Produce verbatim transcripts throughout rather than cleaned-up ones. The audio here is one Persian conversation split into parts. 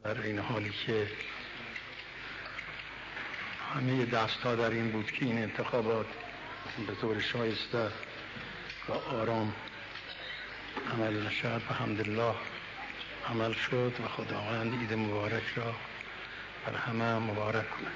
در این حالی که همه دست‌ها در این بود که این انتخابات به طور شایسته و آرام عمل نشد، و الحمدلله عمل شد و خداوند عید مبارک را بر همه مبارک کند.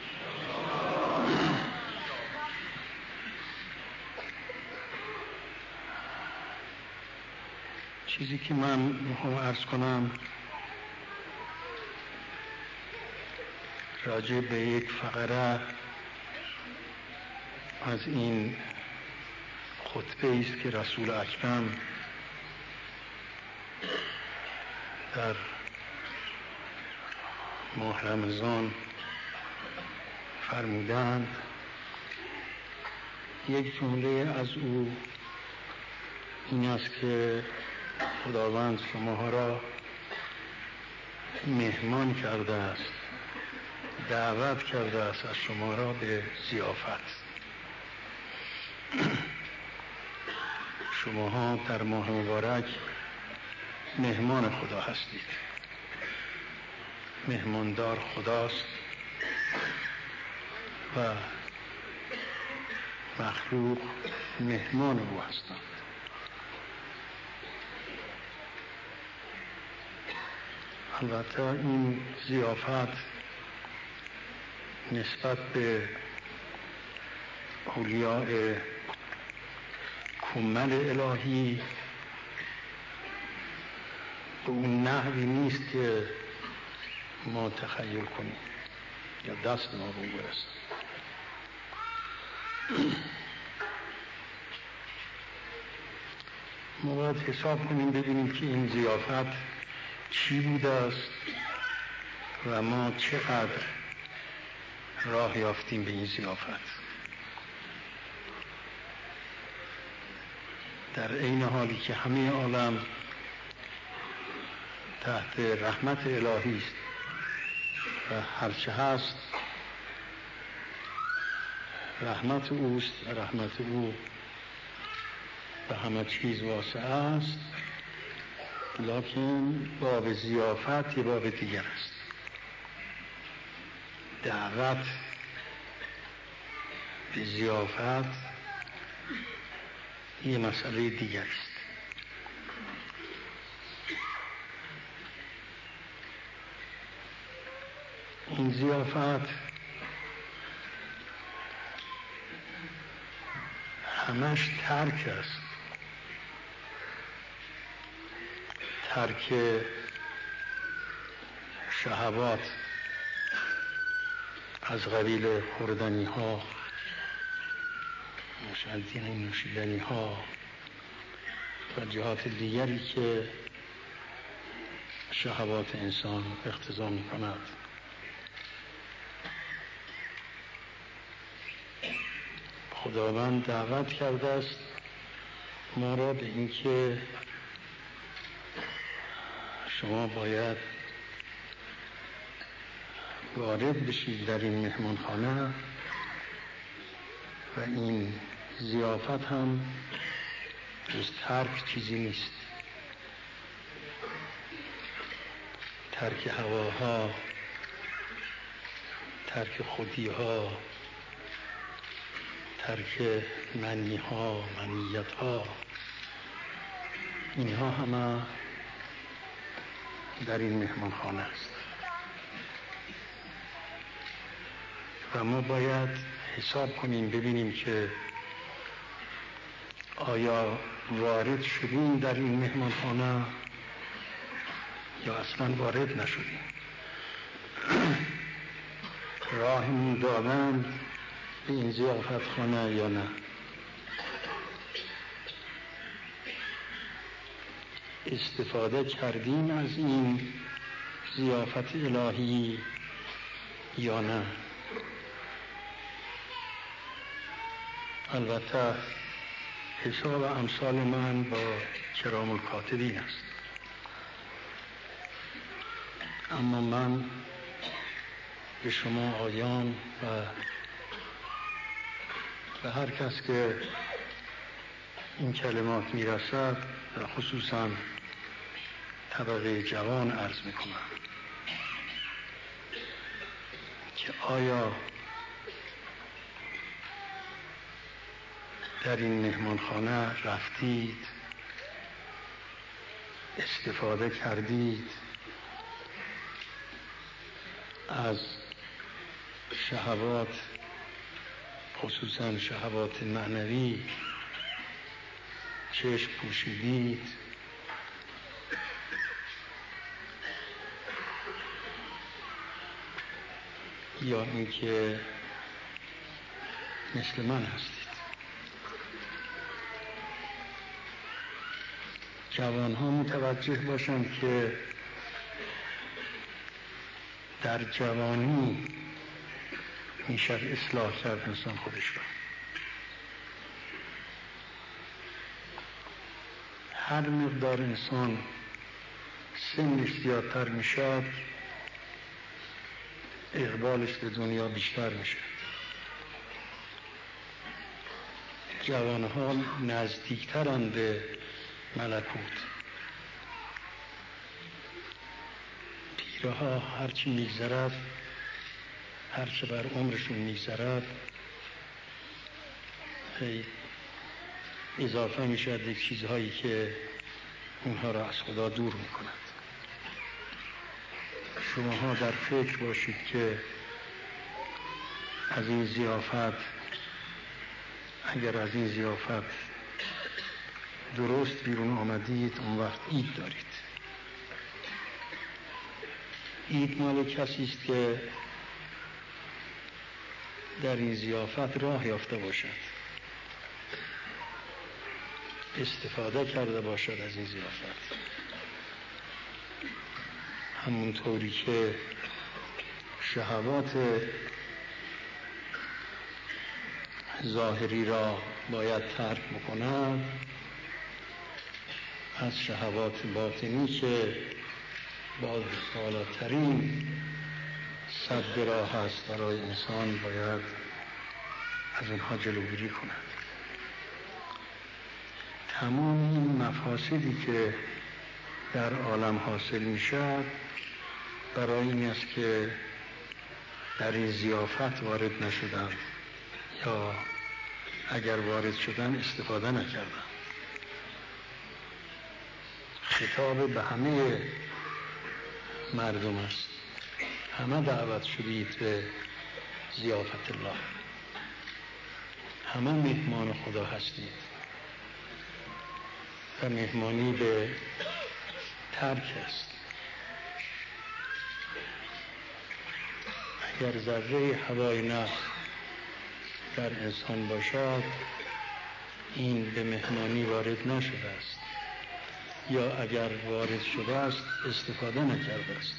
چیزی که من میخوام عرض کنم راجع به یک فقره از این خطبه است که رسول اکرم در ماه رمضان فرمودند. یک جمله از او این است که خداوند شما را مهمان کرده است، دعوت کرده است از شما را به ضیافت. شماها در ماه مبارک مهمان خدا هستید، مهماندار خداست و مخلوق مهمان او هستند. البته این ضیافت نسبت به اولیاء کمل الهی به اون نحوی نیست که ما تخیل کنیم یا دست ما رو برسن. ما باید حساب کنیم ببینیم که این ضیافت چی بوده است و ما چقدر راه یافتیم به این ضیافت. در عین حالی که همه عالم تحت رحمت الهی است و هرچه هست رحمت اوست و رحمت او به همه چیز واسع است، لکن باب ضیافت یه باب دیگر است. دعوت به ضیافت یه مسئله دیگر است. این ضیافت همش ترک است، ترک شهوات از قبیل خوردنی ها، نوشیدنی نوشیدنی ها و جهات دیگری که شهوات انسان اقتضا می کند. خداوند دعوت کرده است ما را به اینکه شما باید وارد بشید در این مهمانخانه و این ضیافت هم جز ترک چیزی نیست. ترک هواها، ترک خودیها، ترک منیها، منیتها، اینها همه در این مهمانخانه است و ما باید حساب کنیم ببینیم که آیا وارد شدیم در این مهمانخانه یا اصلا وارد نشدیم. راهمون دادن به این ضیافت خانه یا نه. استفاده کردیم از این ضیافت الهی یا نه. البته حساب امثال من با کرام الکاتبین است، اما من به شما آیان و به هر کس که این کلمات میرسد و خصوصا طبقه جوان عرض میکنم که آیا در این مهمانخانه رفتید، استفاده کردید از شهوات، خصوصا شهوات معنوی چشم پوشیدید، یا اینکه مثل من هستید؟ جوانها متوجه باشند که در جوانی میشه اصلاح کرد انسان خودش رو. هر مقدار انسان سنش زیادتر میشد، اقبالش به دنیا بیشتر میشه. جوانها نزدیکترند به ملکوت. پیرها هرچی میگذرد، هرچه بر عمرشون میگذرد، اضافه میشد یک چیزهایی که اونها را از خدا دور میکند. شماها در فکر باشید که از این ضیافت، اگر از این ضیافت درست بیرون آمدید، اون وقت عید دارید. عید مال کسی است که در این ضیافت راه یافته باشد، استفاده کرده باشد از این ضیافت، همونطوری که شهوات ظاهری را باید ترک بکند، از شهوات باطنی که با بالاترین سد راه هست برای انسان، باید از اونها جلوگیری کند. تمام این مفاسدی که در عالم حاصل می شد برای این است که در این ضیافت وارد نشدن، یا اگر وارد شدن استفاده نکردن. خطاب به همه مردم است، همه دعوت شدید به ضیافت الله، همه مهمان خدا هستید و مهمانی به ترک است. اگر ذره هوای نفس در انسان باشد، این به مهمانی وارد نشده است، یا اگر وارد شده است استفاده نکرده است.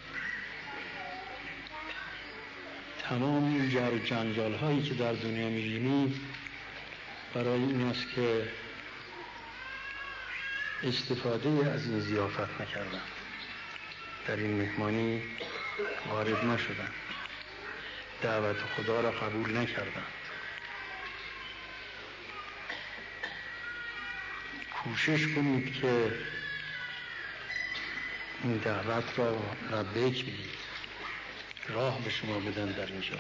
تمام این جر و جنجال هایی که در دنیا می‌بینید برای این است که استفاده از این ضیافت نکردن، در این مهمانی وارد نشدن، دعوت خدا را قبول نکردن. کوشش کنید که این دعوت را لبیک بگید، راه به شما بدن در اینجا.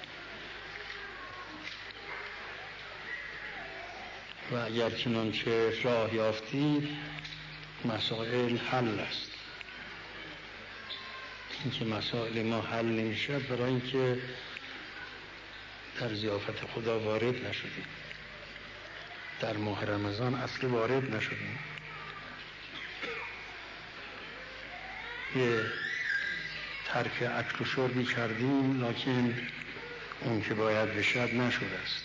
و اگر چنانچه راه یافتید، مسائل حل است. اینکه مسائل ما حل نمیشد برای اینکه در ضیافت خدا وارد نشدیم، در ماه رمضان اصل وارد نشدیم، یه ترک اکل و شربی کردیم، لکن اون که باید بشد نشده است.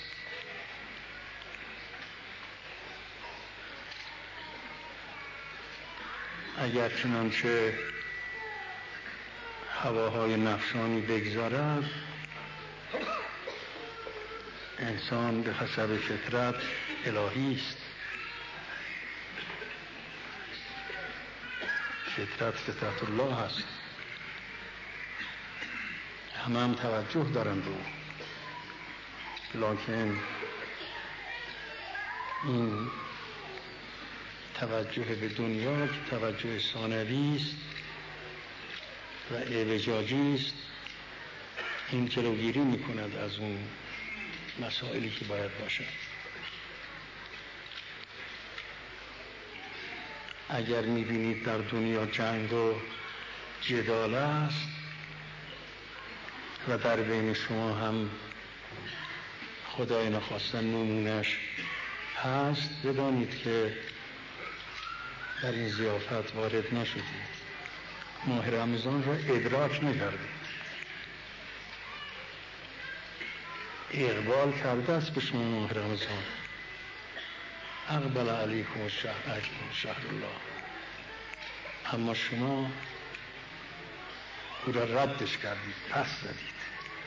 اگر چنانچه هواهای نفسانی بگذارد، انسان به حسب فطرت الهی است. فطرت فطرت الله است، همه هم توجه دارند به او، لکن این توجه به دنیا که توجه ثانوی است و اعوجاجی است، این جلوگیری میکند از اون مسائلی که باید باشد. اگر میبینید در دنیا جنگ و جدال است و در بین شما هم خدای نخواستن نمونش هست، بدانید که در این ضیافت وارد نشدید، ماه رمضان را ادراک نکردید. اقبال کرده است به شما ماه رمضان، اقبل علیکم الشهر علیکم شهر الله، اما شما او را ردش کردید، پس زدید.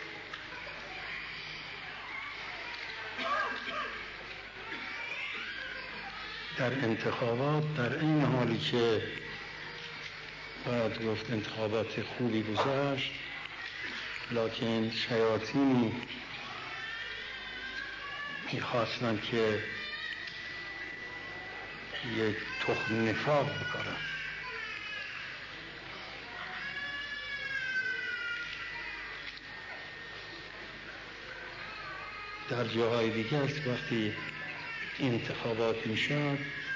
در انتخابات در این حالی که باید گفت انتخابات خوبی گذشت، لکن شیاطینی میخواستن که یک تخم نفاق بکارن. در جاهای دیگر وقتی انتخابات میشد،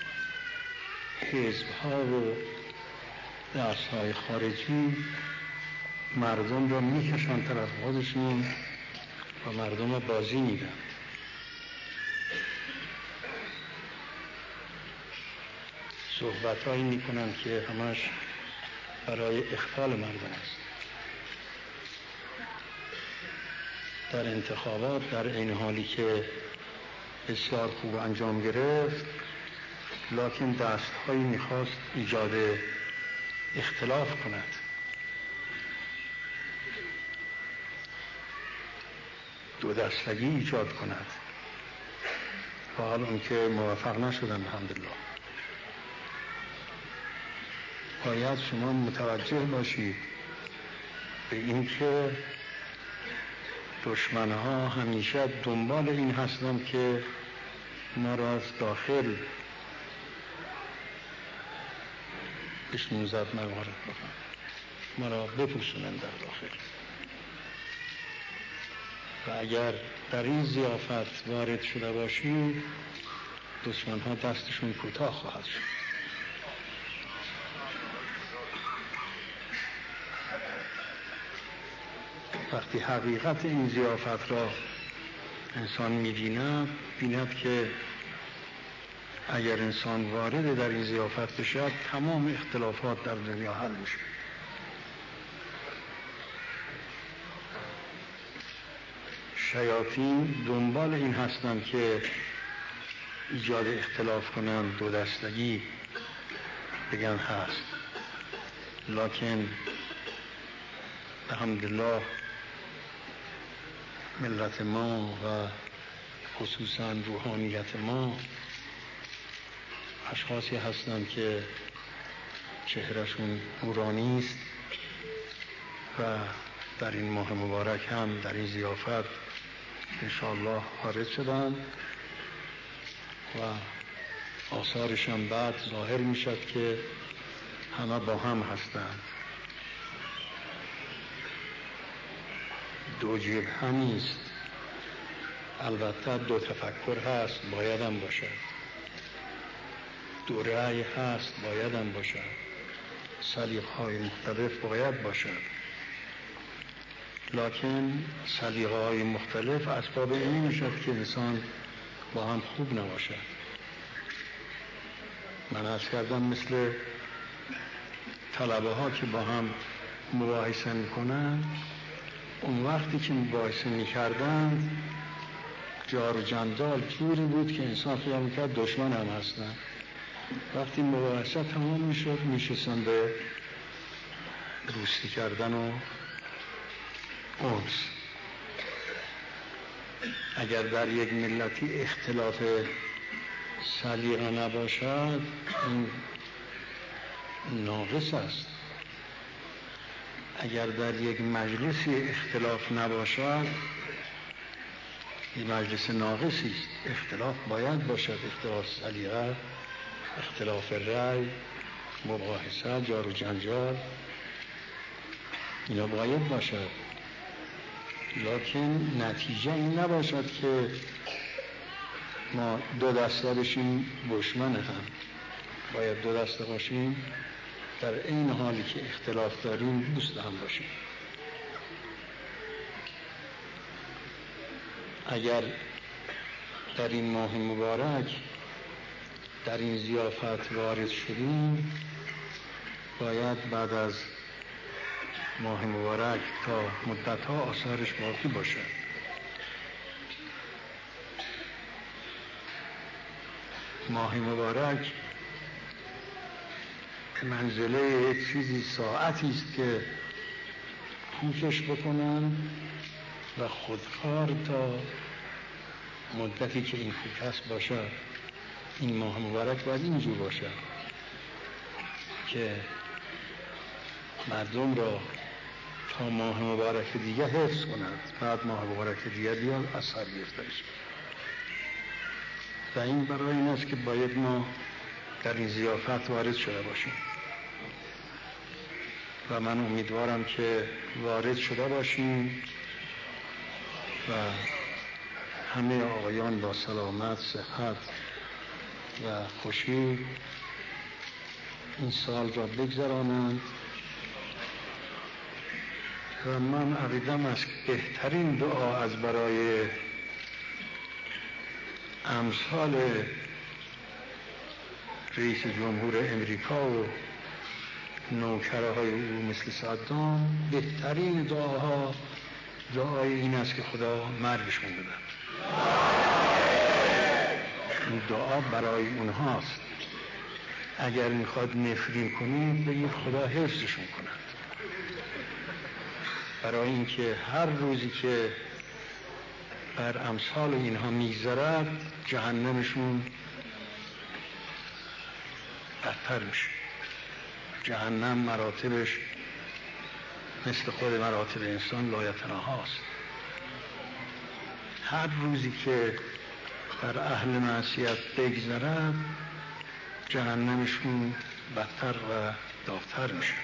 حزب‌ها و دست‌های خارجی مردم را میکشن طرف خودشون و مردم را بازی میدن. صحبت‌هایی میکنن که همش برای اخفال مردم است. در انتخابات در این حالی که بسیار خوب انجام گرفت، لکن دست‌هایی میخواست ایجاد اختلاف کند. دو دستگی ایجاد کند و حال اون که موفق نشدن الحمدلله. باید شما متوجه باشید به این که دشمنها همیشه دنبال این هستند که ما را از داخل بشنون زد موارد بکنن، ما را بپوشونن در داخل. و اگر در این ضیافت وارد شده باشید، دشمنها دستشون کوتاه خواهد شد. وقتی حقیقت این ضیافت را انسان می‌بیند، بیند که اگر انسان وارد در این ضیافت بشد، تمام اختلافات در دنیا حل میشه. شیاطین دنبال این هستند که ایجاد اختلاف کنند، دو دستگی بگن هست. لکن الحمدلله ملت ما و خصوصا روحانیت ما اشخاصی هستند که چهرهشون نورانی است و در این ماه مبارک هم در این ضیافت انشاءالله وارد شدند و آثارش هم بعد ظاهر می شد که همه با هم هستند. دو جبهه نیست، البته دو تفکر هست، باید هم باشد. دو رأی هست، باید هم باشد. سلیقه‌های مختلف باید باشد. لکن سلیقه‌های مختلف اسباب این میشد که انسان با هم خوب نباشد. من عرض کردم مثل طلبه ها که با هم مباحثه میکنن، اون وقتی که مباحثه میکردن جار و جندال جوری بود که انسان خیال میکرد دشمن هم هستن. وقتی مباحثه تمام میشد، میشستن به دوستی کردن و انس. اگر در یک ملتی اختلاف سلیقه نباشد، این ناقص است. اگر در یک مجلسی اختلاف نباشد، این مجلس ناقصی است. اختلاف باید باشد، اختلاف سلیقه، اختلاف رأی، مباحثه، جار و جنجال، اینا باید باشد. لکن نتیجه این نباشد که ما دو دسته بشیم دشمن هم. باید دو دسته باشیم، در این حالی که اختلاف داریم دوست هم باشیم. اگر در این ماه مبارک در این ضیافت وارد شدیم، باید بعد از ماه مبارک تا مدت‌ها آثارش باقی باشد. ماه مبارک به منزله یک چیزی ساعتی است که پوشش بکنن و خودکار تا مدتی که این پوکس باشد. این ماه مبارک باید اینجور باشد که مردم را تا ماه مبارک دیگه حفظ کند، بعد ماه مبارک دیگه بیاد اثر گرفته شد. و این برای این است که باید ما در این ضیافت وارد شده باشیم و من امیدوارم که وارد شده باشیم و همه آقایان با سلامت، صحت و خوشی این سال را بگذرانند. و من عقیدم است که بهترین دعا از برای امثال رئیس جمهور امریکا و نوکرهای او مثل صدام، بهترین دعاها دعای این است که خدا مرگشون بده. این دعا برای اونهاست. اگر میخواد نفرین کنید بگید خدا حفظشون کند، برای اینکه هر روزی که بر امثال اینها میگذرد جهنمشون بدتر میشه. جهنم مراتبش مثل خود مراتب انسان لایتناهاست. هر روزی که بر اهل معصیت بگذرد جهنمشون بدتر و داغ‌تر میشه.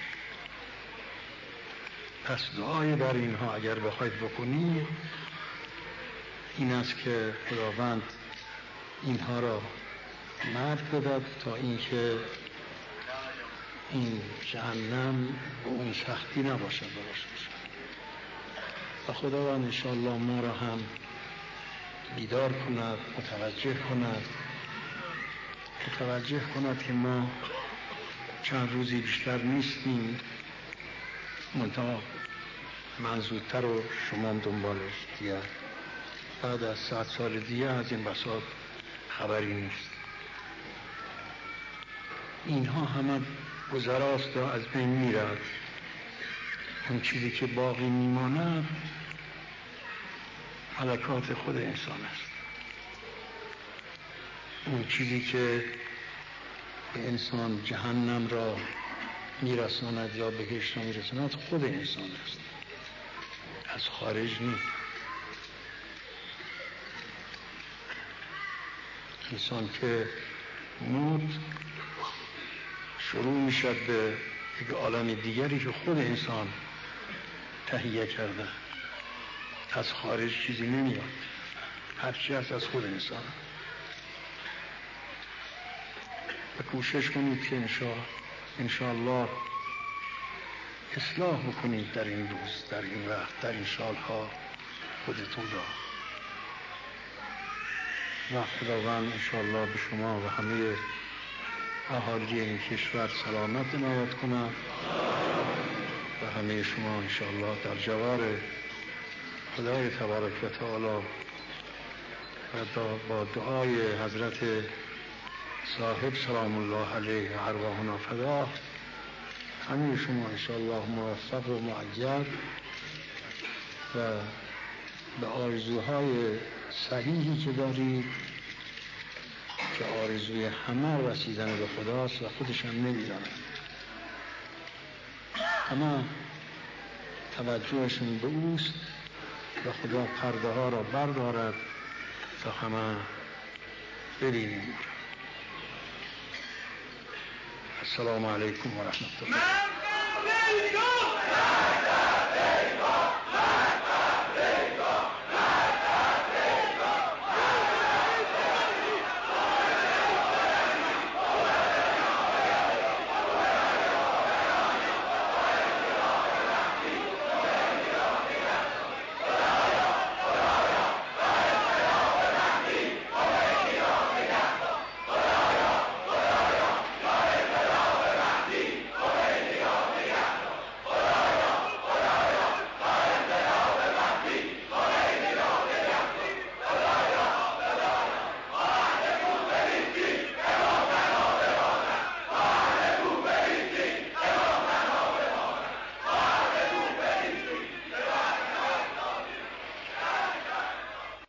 پس دعای بر اینها اگر بخواید بکنید این است که خداوند اینها را مرگ بدهد تا اینکه این جهنم به اون سختی نباشد براشون. و خداوند انشاءالله ما را هم بیدار کند، متوجه کند متوجه کند که ما چند روزی بیشتر نیستیم، منتها من زودتر و شما هم دنبالش دیگر بعد از صد سال دیگه از این بساط خبری نیست. اینها همه گذراست و از بین میرد. اون چیزی که باقی میماند ملکات خود انسان است. اون چیزی که به انسان جهنم را میرساند یا بهشت را میرساند خود انسان است، از خارج نیست. انسان که موت شروع میشد به یک عالم دیگری که خود انسان تهیه کرده، از خارج چیزی نمیاد، هرچی هست از خود انسان. و کوشش کنید که انشاءالله اصلاح بکنید در این روز، در این وقت، در این سالها خودتون را. و خداوند انشاءالله به شما و همه اهالی این کشور سلامت عنایت کند و همه شما انشاءالله در جوار خدای تبارک و تعالی و با دعای حضرت صاحب سلام الله علیه و ارواحنا فدا همه شما انشاءالله موفق و مؤید و به آرزوهای صحیحی که دارید که آرزوی همه رسیدن به خداست و خودش هم نمیداند. همه توجهشون به اوست و خدا پرده ها را بردارد تا همه ببینیم. السلام علیکم و رحمت الله.